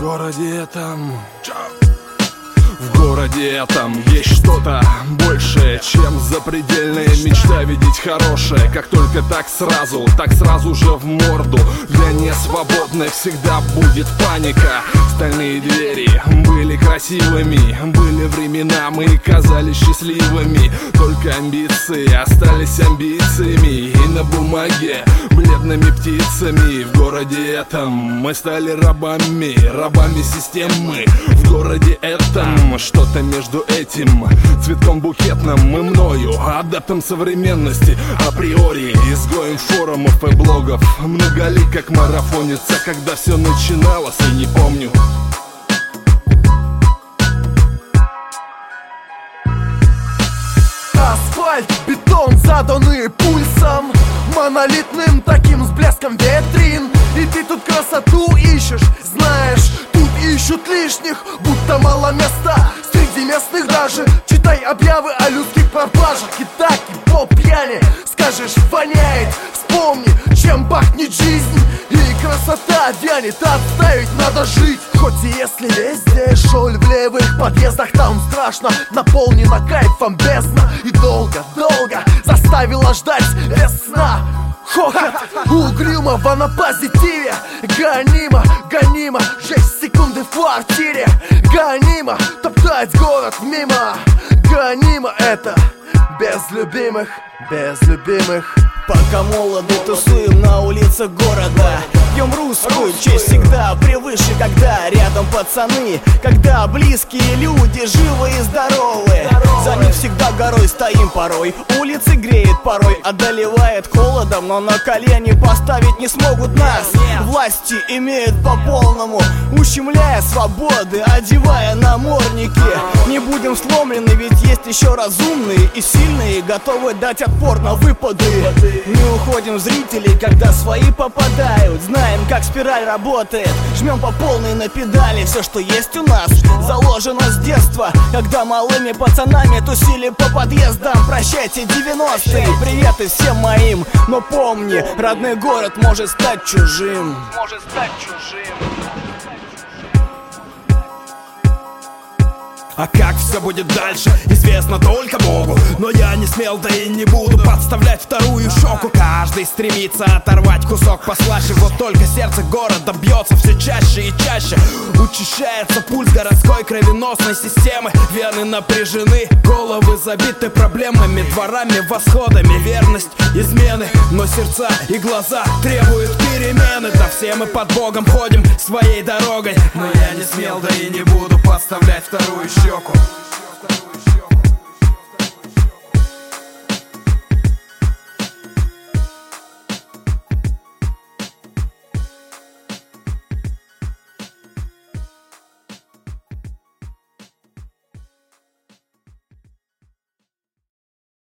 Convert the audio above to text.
В городе этом есть что-то большее, чем запредельная мечта видеть хорошее. Как только так сразу же в морду. Для несвободных всегда будет паника. Стальные двери были красивыми, были времена, мы казались счастливыми. Только амбиции остались амбициями, и на бумаге бледными птицами. В городе этом мы стали рабами системы. В городе этом что-то между этим цветком букетным и мною, адептом современности, априори изгоем форумов и блогов. Многолик как марафонится, когда все начиналось, и не помню. Асфальт, бетон, заданный пульсом, монолитным таким с блеском витрин. И ты тут красоту ищешь, знаешь, тут ищут лишних, будто мало места среди местных даже. Читай объявы о людских пропажах, и так, и по пьяни скажешь, воняет. Вспомни, чем пахнет жизнь, и красота вянет, отставить надо жить. Хоть и если везде шоль в левых подъездах, там страшно, наполнена кайфом бездна. И долго заставила ждать весна. Хохот угрюмого на позитиве, гонимо, 6 секунды в квартире. Гонимо, топтать город мимо, гонимо это без любимых. Пока молоды, тусуем на улицах города. Пьем русскую, честь всегда превыше, когда рядом пацаны, когда близкие люди живы и здоровы. За них всегда горой стоим порой, улицы греет порой, одолевает холодом, но на колени поставить не смогут нас. Власти имеют по полному, ущемляя свободы, одевая намордники. Не будем сломлены, ведь есть еще разумные и сильные, готовы дать отпор на выпады. Не уходим в зрителей, когда свои попадают. Знаем, как спираль работает, жмем по полной на педали. Все, что есть у нас, заложено с детства, когда малыми пацанами тусили по подъездам. Прощайте 90-е, приветы всем моим. Но помни, родной город может стать чужим. А как все будет дальше, известно только Богу. Но я не смел, да и не буду подставлять вторую щеку. Каждый стремится оторвать кусок послаще. Вот только сердце города бьется все чаще и чаще. Учащается пульс городской кровеносной системы. Вены напряжены, головы забиты проблемами, дворами, восходами, верность, измены. Но сердца и глаза требуют перемены. Да все мы под Богом ходим своей дорогой. Но я не смел, да и не буду подставлять вторую щеку.